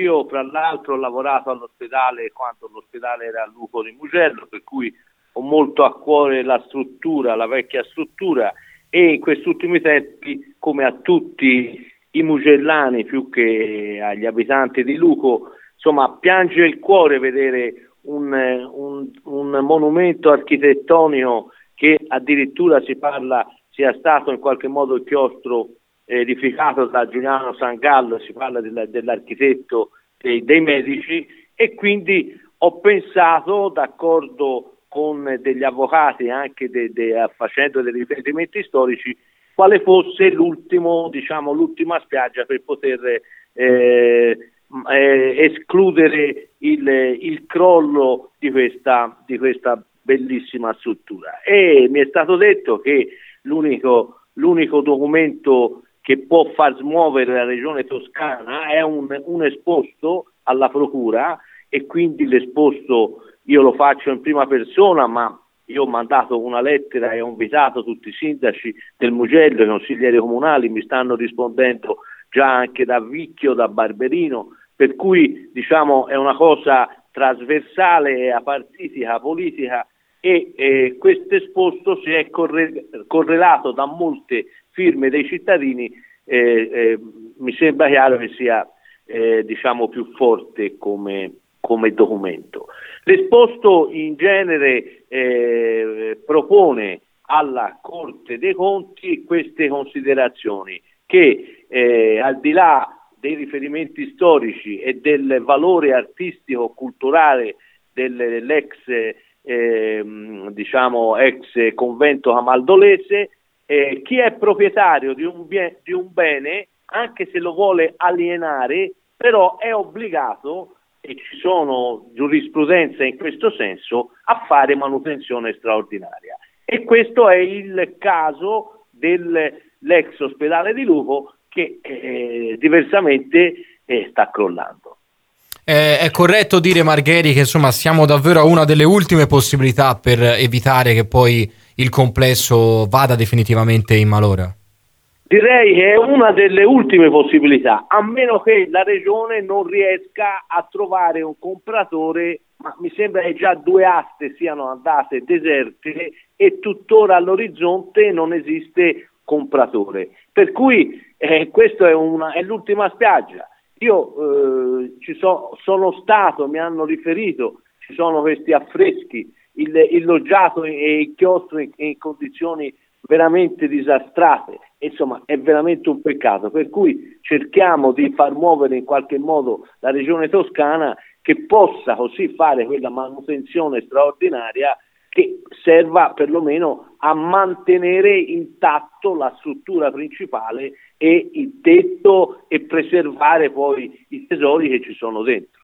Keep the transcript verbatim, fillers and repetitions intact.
io fra l'altro ho lavorato all'ospedale quando l'ospedale era a Luco di Mugello, per cui ho molto a cuore la struttura, la vecchia struttura, e in questi ultimi tempi, come a tutti i mugellani più che agli abitanti di Luco, insomma, piange il cuore vedere un, un, un monumento architettonico che addirittura si parla sia stato in qualche modo il chiostro edificato da Giuliano Sangallo, si parla del, dell'architetto e dei medici, e quindi ho pensato, d'accordo con degli avvocati, anche de, de, facendo dei riferimenti storici, quale fosse l'ultimo, diciamo, l'ultima spiaggia per poter eh, eh, escludere il, il crollo di questa, di questa bellissima struttura. E mi è stato detto che l'unico, l'unico documento che può far smuovere la regione toscana è un, un esposto alla procura, e quindi l'esposto io lo faccio in prima persona, ma io ho mandato una lettera e ho invitato tutti i sindaci del Mugello, i consiglieri comunali, mi stanno rispondendo già anche da Vicchio, da Barberino, per cui diciamo è una cosa trasversale, apartitica, politica, e eh, questo esposto si è corre- correlato da molte firme dei cittadini, eh, eh, mi sembra chiaro che sia eh, diciamo più forte come, come documento. L'esposto in genere eh, propone alla Corte dei Conti queste considerazioni, che eh, al di là dei riferimenti storici e del valore artistico-culturale del, dell'ex eh, diciamo ex convento camaldolese, eh, chi è proprietario di un, bien, di un bene, anche se lo vuole alienare, però è obbligato, e ci sono giurisprudenze in questo senso, a fare manutenzione straordinaria. E questo è il caso dell'ex ospedale di Luco, che eh, diversamente eh, sta crollando. Eh, è corretto dire, Margheri, che insomma siamo davvero a una delle ultime possibilità per evitare che poi il complesso vada definitivamente in malora? Direi che è una delle ultime possibilità, a meno che la regione non riesca a trovare un compratore, ma mi sembra che già due aste siano andate deserte e tuttora all'orizzonte non esiste compratore. Per cui eh, questa è, una, è l'ultima spiaggia. Io eh, ci so, sono stato, mi hanno riferito, ci sono questi affreschi, il, il loggiato e il chiostro in, in condizioni veramente disastrate, insomma è veramente un peccato, per cui cerchiamo di far muovere in qualche modo la regione toscana, che possa così fare quella manutenzione straordinaria che serva perlomeno a mantenere intatto la struttura principale e il tetto, e preservare poi i tesori che ci sono dentro.